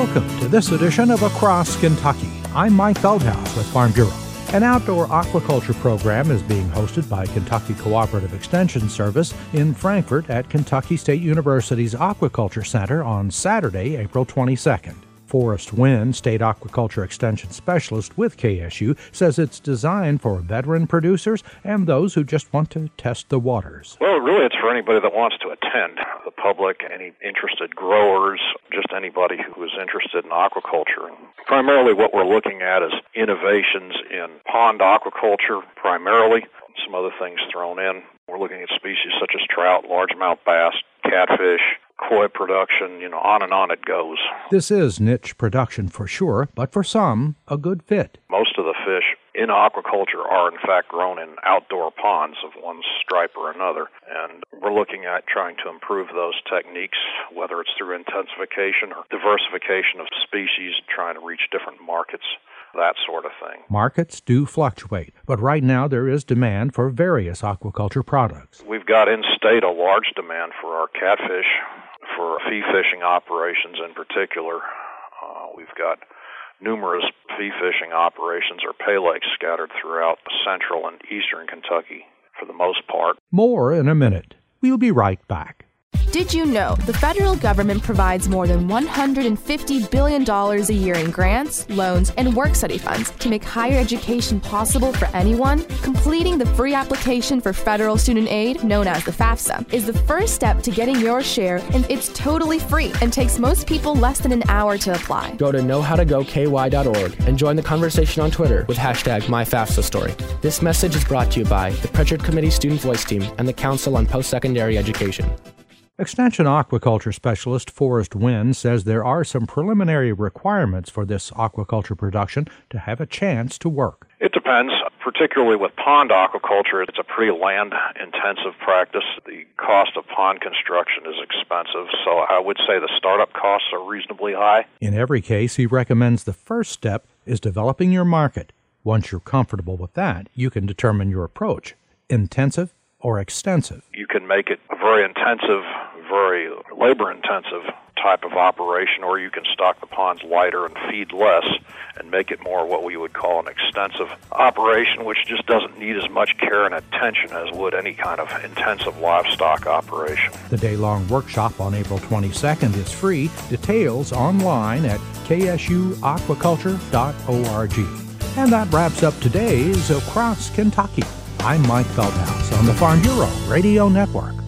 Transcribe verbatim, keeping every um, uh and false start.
Welcome to this edition of Across Kentucky. I'm Mike Feldhaus with Farm Bureau. An outdoor aquaculture program is being hosted by Kentucky Cooperative Extension Service in Frankfort at Kentucky State University's Aquaculture Center on Saturday, April twenty-second. Forrest Wynn, State Aquaculture Extension Specialist with K S U, says it's designed for veteran producers and those who just want to test the waters. Well, really, it's for anybody that wants to attend. The public, any interested growers, just anybody who is interested in aquaculture. And primarily what we're looking at is innovations in pond aquaculture, primarily. Some other things thrown in. We're looking at species such as trout, largemouth bass, catfish, koi production, you know, on and on it goes. This is niche production for sure, but for some, a good fit. Most of the fish in aquaculture are in fact grown in outdoor ponds of one stripe or another, and we're looking at trying to improve those techniques, whether it's through intensification or diversification of species, trying to reach different markets, that sort of thing. Markets do fluctuate, but right now there is demand for various aquaculture products. We've got in-state a large demand for our catfish, for fee fishing operations in particular. Uh, we've got numerous fee fishing operations or pay lakes scattered throughout central and eastern Kentucky for the most part. More in a minute. We'll be right back. Did you know the federal government provides more than one hundred fifty billion dollars a year in grants, loans, and work study funds to make higher education possible for anyone? Completing the free application for federal student aid, known as the FAFSA, is the first step to getting your share, and it's totally free and takes most people less than an hour to apply. Go to know how to go K Y dot org and join the conversation on Twitter with hashtag MyFAFSAStory. This message is brought to you by the Pritchard Committee Student Voice Team and the Council on Post-Secondary Education. Extension aquaculture specialist Forrest Wynn says there are some preliminary requirements for this aquaculture production to have a chance to work. It depends. Particularly with pond aquaculture, it's a pretty land-intensive practice. The cost of pond construction is expensive, so I would say the startup costs are reasonably high. In every case, he recommends the first step is developing your market. Once you're comfortable with that, you can determine your approach, intensive or extensive. You can make it a very intensive, very labor-intensive type of operation, or you can stock the ponds lighter and feed less and make it more what we would call an extensive operation, which just doesn't need as much care and attention as would any kind of intensive livestock operation. The day-long workshop on April twenty-second is free. Details online at k s u aquaculture dot org. And that wraps up today's Across Kentucky. I'm Mike Feldhaus on the Farm Bureau Radio Network.